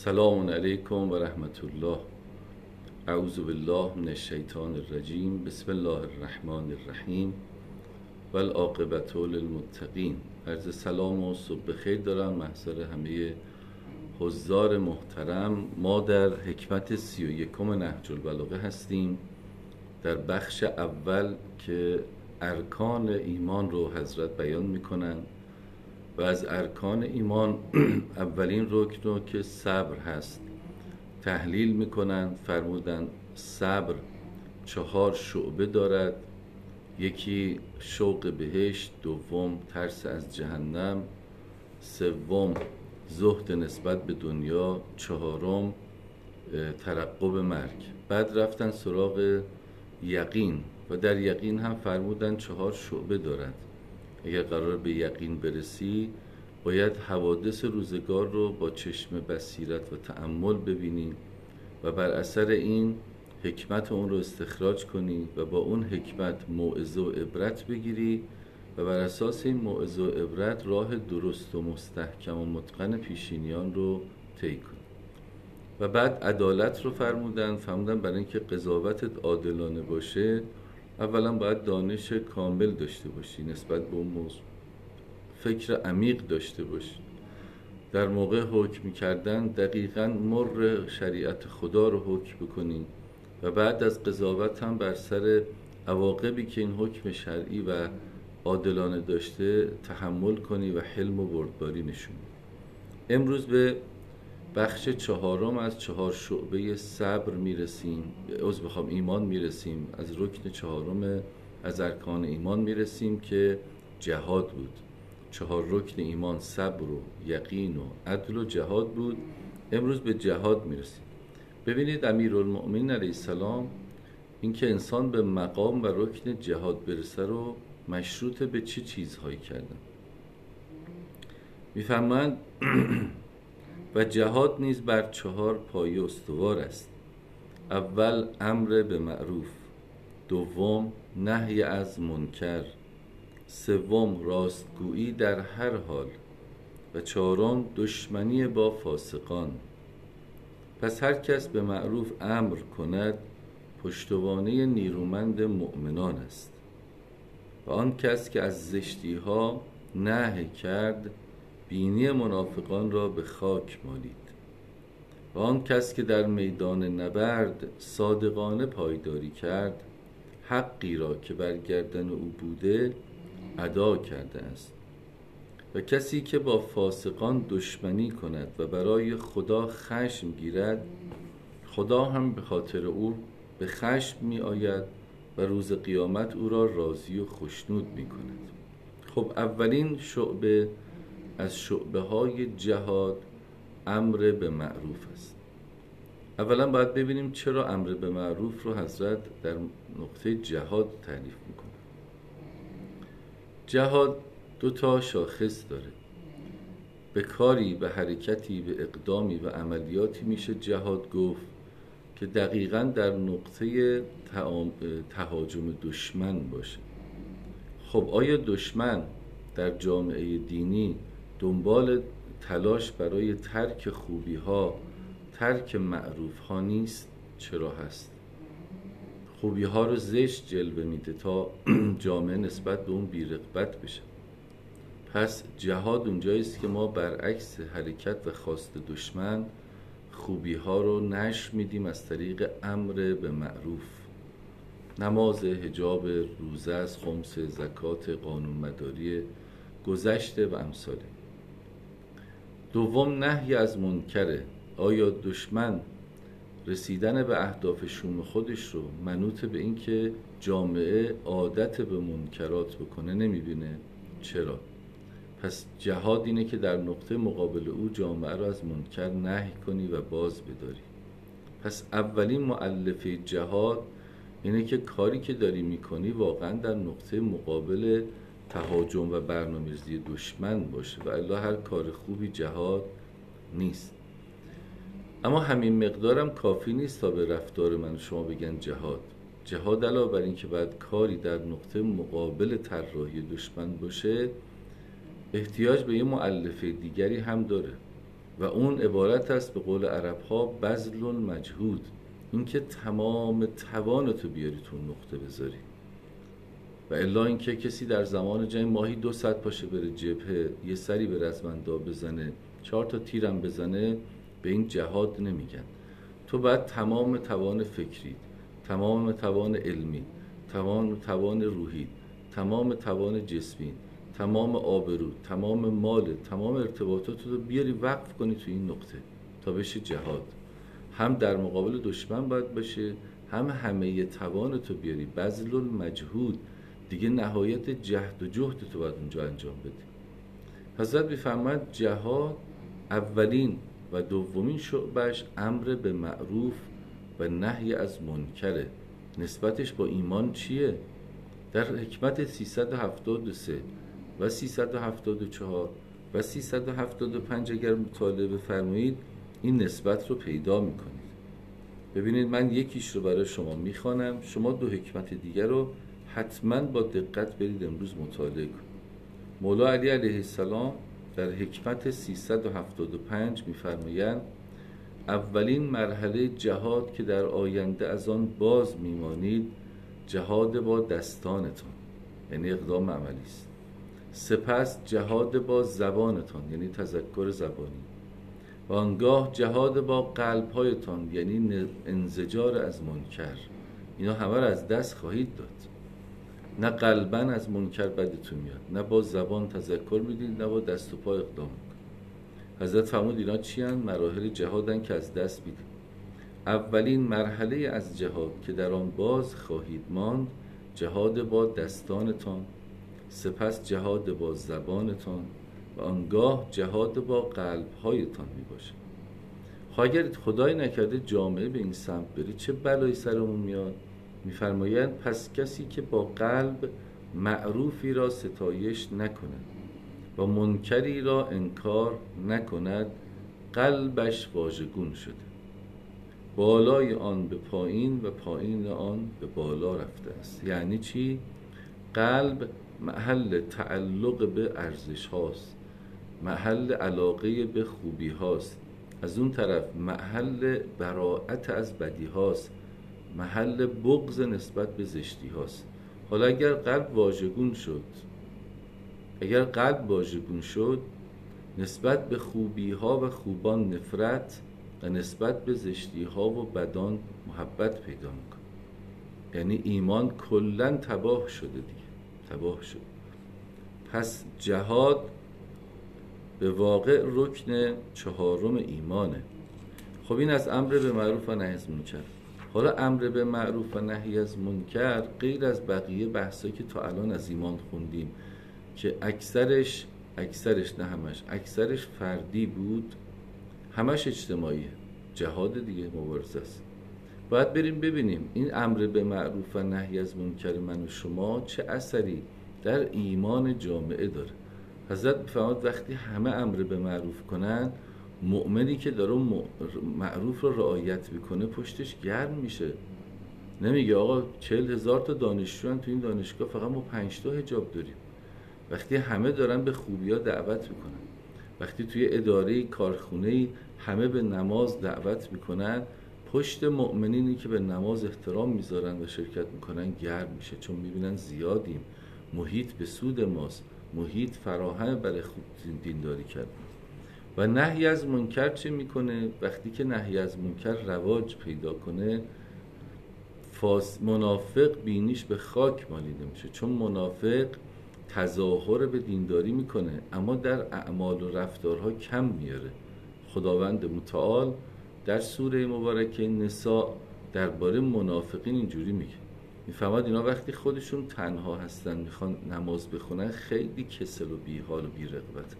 سلام علیکم و رحمت الله. اعوذ بالله من الشیطان الرجیم. بسم الله الرحمن الرحیم و العاقبة للمتقین. عرض سلام و صبح بخیر دارم محضر همه حضار محترم. ما در حکمت 31 نهج البلاغه هستیم، در بخش اول که ارکان ایمان رو حضرت بیان میکنن و از ارکان ایمان اولین رکن رو که صبر هست تحلیل میکنن. فرمودن صبر 4 شعبه دارد: یکی شوق بهشت، دوم ترس از جهنم، سوم زهد نسبت به دنیا، چهارم ترقب مرگ. بعد رفتن سراغ یقین و در یقین هم فرمودن 4 شعبه دارد. اگر قرار به یقین برسی باید حوادث روزگار رو با چشم بصیرت و تأمل ببینی و بر اثر این حکمت اون رو استخراج کنی و با اون حکمت موعظه و عبرت بگیری و بر اساس این موعظه و عبرت راه درست و مستحکم و متقن پیشینیان رو طی کنی. و بعد عدالت رو فرمودن برای اینکه قضاوتت عادلانه باشه اولا باید دانش کامل داشته باشی نسبت به اون موضوع، فکر عمیق داشته باشی، در موقع حکم کردن دقیقاً مر شریعت خدا رو حکم بکنی و بعد از قضاوت هم بر سر عواقبی که این حکم شرعی و عادلانه داشته تحمل کنی و حلم و بردباری نشونی. امروز به بخش 4 از 4 شعبه صبر میرسیم، ایمان میرسیم. از رکن 4 از ارکان ایمان میرسیم که جهاد بود. 4 رکن ایمان صبر و یقین و عدل و جهاد بود. امروز به جهاد میرسیم. ببینید امیرالمؤمنین علیه السلام این که انسان به مقام و رکن جهاد برسه رو مشروط به چه چیزهایی کردن؟ میفرمایند و جهاد نیز بر 4 پایه استوار است. اول امر به معروف، دوم نهی از منکر، سوم راستگویی در هر حال و چهارم دشمنی با فاسقان. پس هر کس به معروف امر کند پشتوانه نیرومند مؤمنان است و آن کس که از زشتی ها نهی کرد بینی منافقان را به خاک مالید و آن کس که در میدان نبرد صادقانه پایداری کرد حقی را که بر گردن او بوده ادا کرده است. و کسی که با فاسقان دشمنی کند و برای خدا خشم گیرد خدا هم به خاطر او به خشم می آید و روز قیامت او را راضی و خشنود می کند. خب اولین شعبه از شعبه های جهاد امر به معروف است. اولا باید ببینیم چرا امر به معروف رو حضرت در نقطه جهاد تعریف میکنه. جهاد 2 شاخص داره. به کاری، به حرکتی، به اقدامی و عملیاتی میشه جهاد گفت که دقیقاً در نقطه تهاجم دشمن باشه. خب آیا دشمن در جامعه دینی دنبال تلاش برای ترک خوبی ها، ترک معروف ها نیست؟ چرا هست؟ خوبی ها رو زشت جلوه میده تا جامعه نسبت به اون بی‌رغبت بشه. پس جهاد اونجاییست که ما برعکس حرکت و خواست دشمن خوبی ها رو نشر میدیم از طریق امر به معروف. نماز، حجاب، روزه از خمس، زکات، قانون مداری گذشته و امثاله. دوم نهی از منکره. آیا دشمن رسیدن به اهداف شوم خودش رو منوط به این که جامعه عادت به منکرات بکنه نمیبینه؟ چرا؟ پس جهاد اینه که در نقطه مقابل او جامعه رو از منکر نهی کنی و باز بداری. پس اولین مؤلفه جهاد اینه که کاری که داری میکنی واقعا در نقطه مقابل تهاجم و برنامه‌ریزی دشمن باشه و الا هر کار خوبی جهاد نیست. اما همین مقدارم کافی نیست تا به رفتار من شما بگن جهاد. جهاد علاوه بر این که باید کاری در نقطه مقابل طراحی دشمن باشه احتیاج به یه مؤلفه دیگری هم داره. و اون عبارت است به قول عرب ها بذل مجهود، اینکه تمام توانتو بیاری تو نقطه بذاری. و الا اینکه کسی در زمان جنگ ماهی 200 پاشه بره جبهه، یه سری به رزمندا بزنه، 4 تا تیرم بزنه، به این جهاد نمیگن. تو باید تمام توان فکری، تمام توان علمی، تمام توان روحی، تمام توان جسمی، تمام آبرو، تمام مال، تمام ارتباطات رو بیاری وقف کنی تو این نقطه تا بشه جهاد. هم در مقابل دشمن باید باشه، هم همه توانتو بیاری، بذل المجهود، دیگه نهایت جهد و جهد تو باید اونجا انجام بدی. حضرت میفرماید جهاد اولین و دومین شعبش امر به معروف و نهی از منکره. نسبتش با ایمان چیه؟ در حکمت 373 و 374 و 375 اگر مطالعه بفرمایید این نسبت رو پیدا میکنید. ببینید من یکیش رو برای شما میخوانم، شما 2 حکمت دیگر رو حتما با دقت برید امروز مطالعه کنید. مولا علی علیه السلام در حکمت 375 میفرمایند اولین مرحله جهاد که در آینده از آن باز میمانید جهاد با دستانتان، یعنی اقدام عملی است. سپس جهاد با زبانتان، یعنی تذکر زبانی، و آنگاه جهاد با قلبهایتان، یعنی انزجار از منکر. اینا همه را از دست خواهید داد. نه قلباً از منکر بدتون میاد، نه با زبان تذکر میدید، نه با دست و پا اقدام میکنید. حضرت فرمود اینا چی هن؟ مراحل جهادن که از دست میدید. اولین مرحله از جهاد که در آن باز خواهید ماند جهاد با دستانتان، سپس جهاد با زبانتان و آنگاه جهاد با قلبهایتان میباشه. اگر خدای نکرده جامعه به این سمت بری چه بلایی سرمون میاد؟ میفرمایند پس کسی که با قلب معروفی را ستایش نکند و منکری را انکار نکند قلبش واژگون شده، بالای آن به پایین و پایین آن به بالا رفته است. یعنی چی؟ قلب محل تعلق به ارزش هاست، محل علاقه به خوبی هاست، از اون طرف محل براءت از بدی هاست، محل بغض نسبت به زشتی هاست. حالا اگر قلب واژگون شد، نسبت به خوبی ها و خوبان نفرت و نسبت به زشتی ها و بدان محبت پیدا میکنه. یعنی ایمان کلن تباه شده دیگه، تباه شد. پس جهاد به واقع رکن 4 ایمانه. خب این از امر به معروف و نهی از منکر. حالا امر به معروف و نهی از منکر غیر از بقیه بحثایی که تا الان از ایمان خوندیم که اکثرش نه همش، اکثرش فردی بود، همش اجتماعیه، جهاد دیگه، مبارزه است. باید بریم ببینیم این امر به معروف و نهی از منکر من و شما چه اثری در ایمان جامعه داره. حضرت می‌فرماید وقتی همه امر به معروف کنن، مؤمنی که داره معروف رو رعایت میکنه پشتش گرم میشه. نمیگه آقا 40,000 تا دانشجو تو این دانشگاه، فقط ما 5 تا حجاب داریم. وقتی همه دارن به خوبی‌ها دعوت میکنن، وقتی توی اداره کارخونه‌ای همه به نماز دعوت میکنن، پشت مؤمنینی که به نماز احترام میذارن و شرکت میکنن گرم میشه، چون میبینن زیادیم، محیط به سود ماست، محیط فراهم برای خوب دینداری کردن. و نهی از منکر چه میکنه؟ وقتی که نهی از منکر رواج پیدا کنه، منافق بینیش به خاک مالیده میشه، چون منافق تظاهر به دینداری میکنه اما در اعمال و رفتارها کم میاره. خداوند متعال در سوره مبارکه نساء درباره منافقین اینجوری میگه، میفهمد اینا وقتی خودشون تنها هستن میخوان نماز بخونن خیلی کسل و بیحال و بی‌رغبت،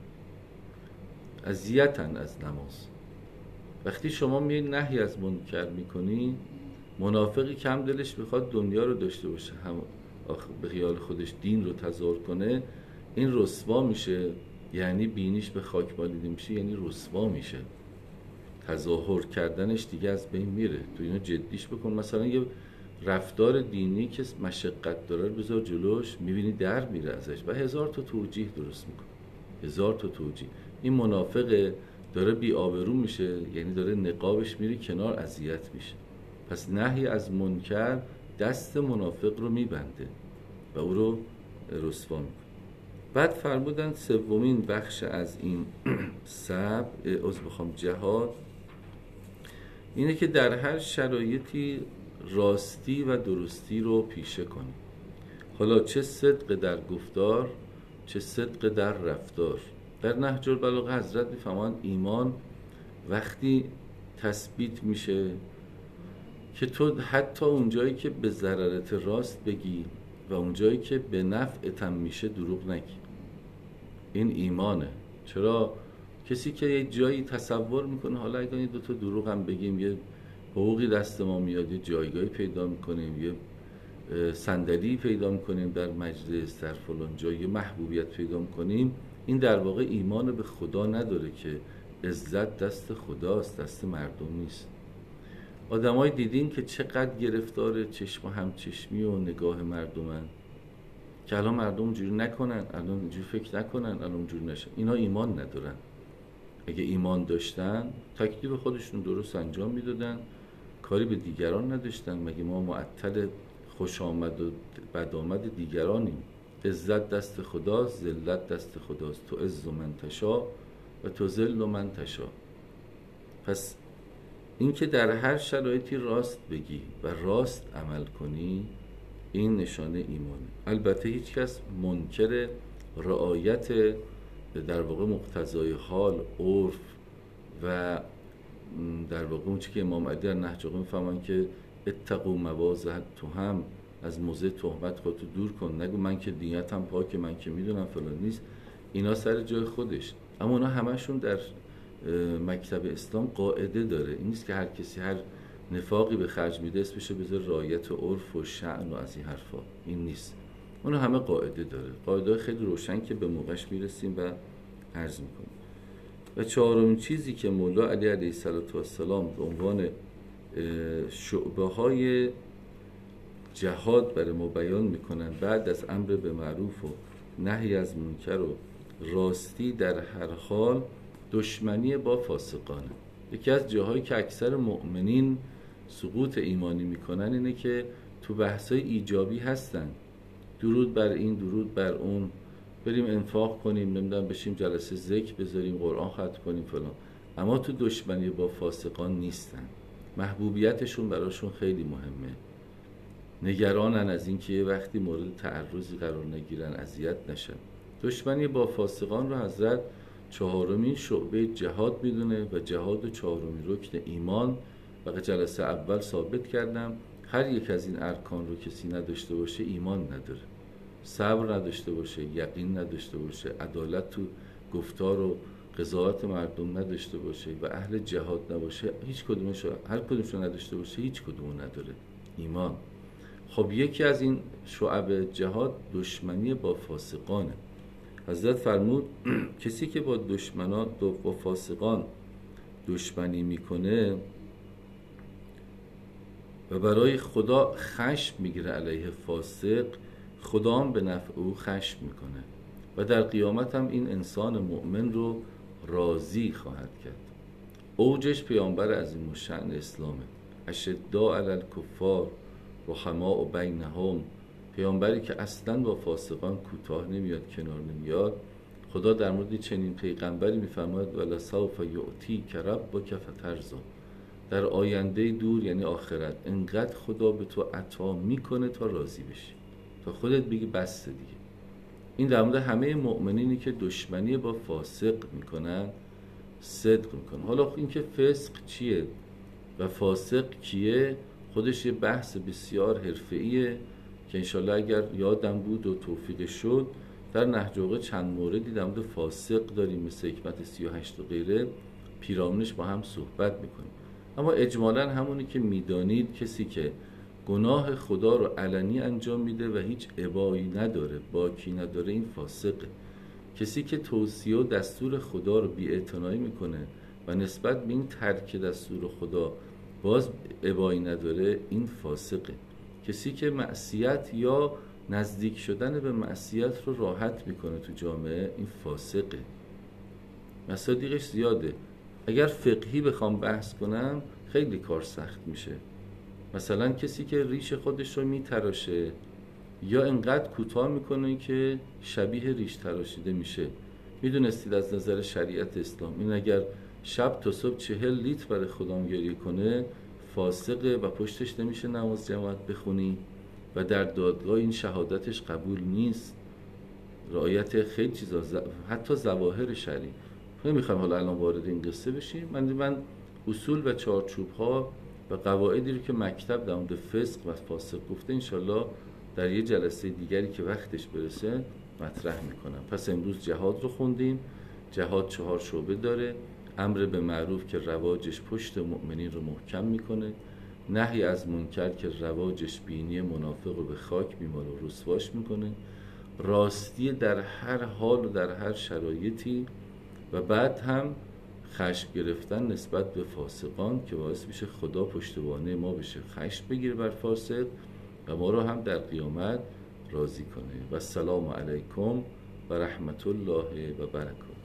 اذیتن از نماز. وقتی شما میای نهی از منکر میکنی، منافقی کم دلش بخواد دنیا رو داشته باشه، هم به خیال خودش دین رو تظاهر کنه، این رسوا میشه، یعنی بینیش به خاک مالیده میشه، یعنی رسوا میشه، تظاهر کردنش دیگه از بین میره. تو اینو جدیش بکن. مثلا یه رفتار دینی که مشقت داره بذار جلوش، میبینی در میره ازش و 1000 تا توجیه درست میکنه، 1000 تا توجیه. این منافقه داره بی آبرو میشه، یعنی داره نقابش میره کنار، اذیت میشه. پس نهی از منکر دست منافق رو میبنده و او رو رسوا میکنه. بعد فرمودن سومین بخش از این جهاد اینه که در هر شرایطی راستی و درستی رو پیشه کنیم، حالا چه صدق در گفتار چه صدق در رفتار. در نهج البلاغه حضرت میفهمند ایمان وقتی تثبیت میشه که تو حتی اونجایی که به ضررت راست بگی و اونجایی که به نفعتم میشه دروغ نگی. این ایمانه. چرا؟ کسی که یه جایی تصور میکنه حالا اگه این دوتا دروغ هم بگیم یه حقوقی دست ما میاد، یه جایگاهی پیدا میکنیم، یه صندلی پیدا میکنیم در مجلس، در فلان جای یه محبوبیت پیدا میکنیم، این در واقع ایمان به خدا نداره که عزت دست خداست، دست مردم نیست. آدمای دیدین که چقدر گرفتار چشم و همچشمی و نگاه مردمن که الان مردم اونجوری نکنن، الان اونجوری فکر نکنن، الان اونجوری نشن. اینا ایمان ندارن. اگه ایمان داشتن تکلیف خودشون درست انجام میدادن، کاری به دیگران نداشتن. مگه ما معطل خوش آمد و بد آمد دیگرانیم؟ عزت دست خداست، ذلت دست خداست. تو عز من تشا و تو ذل من تشا. پس این که در هر شرایطی راست بگی و راست عمل کنی، این نشانه ایمانه. البته هیچ کس منکر رعایت در واقع مقتضای حال، عرف و در واقع اون چی که امام علی در نهج البلاغه میفهمن که اتقوا مواضع التهم، از موضع تهمت خودتو دور کن. نگو من که نیتم پاکه، من که میدونم فلان نیست. اینا سر جای خودش، اما اونا همشون در مکتب اسلام قاعده داره. این نیست که هر کسی هر نفاقی به خرج میده اسمشو بذاره رعایت عرف و شأن و از این حرفا. این نیست. اونا همه قاعده داره، قاعده خیلی روشن که به موقعش میرسیم و عرض میکنیم. و چهارمین چیزی که مولا علی علیه السلام به عنوان شعبه های جهاد برای ما بیان میکنن بعد از امر به معروف و نهی از منکر و راستی در هر حال، دشمنی با فاسقانه. یکی از جاهایی که اکثر مؤمنین سقوط ایمانی میکنن اینه که تو بحثای ایجابی هستن، درود بر این، درود بر اون، بریم انفاق کنیم، نمیدونم بشیم جلسه ذکر بذاریم، قرآن ختم کنیم فلان، اما تو دشمنی با فاسقان نیستن. محبوبیتشون براشون خیلی مهمه، نگرانن از این که یه وقتی مورد تعرضی قرار نگیرن، اذیت نشن. دشمنی با فاسقان رو حضرت چهارمین شعبه جهاد میدونه و جهاد و چهارمین رکن ایمان. و جلسه اول ثابت کردم هر یک از این ارکان رو کسی نداشته باشه ایمان نداره. صبر نداشته باشه، یقین نداشته باشه، عدالت تو گفتار و قضاوت مردم نداشته باشه و اهل جهاد نباشه، هیچ کدومش، هر کدومش رو نداشته باشه، هیچ کدومو نداره ایمان. خب یکی از این شعب جهاد دشمنی با فاسقانه. حضرت فرمود کسی که با با فاسقان دشمنی میکنه و برای خدا خشم میگیره علیه فاسق، خدا هم به نفع او خشم میکنه و در قیامت هم این انسان مؤمن رو راضی خواهد کرد. اوجش پیامبر عظیم الشأن اسلامه. اشداء علی الکفار رحماء بینهم، پیامبری که اصلا با فاسقان کوتاه نمیاد، کنار نمیاد. خدا در مورد چنین پیغمبری میفرماید ولسوف یعطیک ربک فترضی، در آینده دور یعنی آخرت انقدر خدا به تو عطا میکنه تا راضی بشی، تا خودت بگی بس دیگه. این در مورد همه مؤمنینی که دشمنی با فاسق میکنن صدق میکنن. حالا این که فسق چیه و فاسق کیه خودش یه بحث بسیار حرفه‌ایه که انشالله اگر یادم بود و توفیق شد در نهج البلاغه چند موردی در مورد فاسق داریم، مثل حکمت 38 و غیره، پیرامونش با هم صحبت میکنیم. اما اجمالاً همونی که میدانید کسی که گناه خدا رو علنی انجام میده و هیچ ابایی نداره، باکی نداره، این فاسقه. کسی که توصیه و دستور خدا رو بی‌اعتنایی میکنه و نسبت به این ترک دستور خدا باز ابایی نداره، این فاسقه. کسی که معصیت یا نزدیک شدن به معصیت رو راحت میکنه تو جامعه، این فاسقه. مصادیقش زیاده. اگر فقهی بخوام بحث کنم خیلی کار سخت میشه. مثلا کسی که ریش خودش رو میتراشه یا انقدر کوتاه میکنه که شبیه ریش تراشیده میشه. میدونستید از نظر شریعت اسلام این اگر شب تا صبح 40 لیتر برای خدام گریه کنه فاسقه و پشتش نمیشه نماز جماعت بخونی و در دادگاه این شهادتش قبول نیست. رعایت خیلی چیزا، حتی ظواهر شرعی. نمیخوام حالا الان وارد این قصه بشیم. من اصول و چارچوب ها و قواعدی رو که مکتب در مورد فسق و فاسق گفته انشالله در یه جلسه دیگری که وقتش برسه مطرح میکنم. پس امروز جهاد رو خوندیم. جهاد 4 شعبه داره: امر به معروف که رواجش پشت مؤمنین رو محکم میکنه، نهی از منکر که رواجش بینی منافق رو به خاک میماره و رسواش میکنه، راستی در هر حال و در هر شرایطی، و بعد هم خشم گرفتن نسبت به فاسقان که باعث میشه خدا پشتوانه ما بشه، خشم بگیره بر فاسق و ما رو هم در قیامت راضی کنه. و السلام علیکم و رحمت الله و برکاته.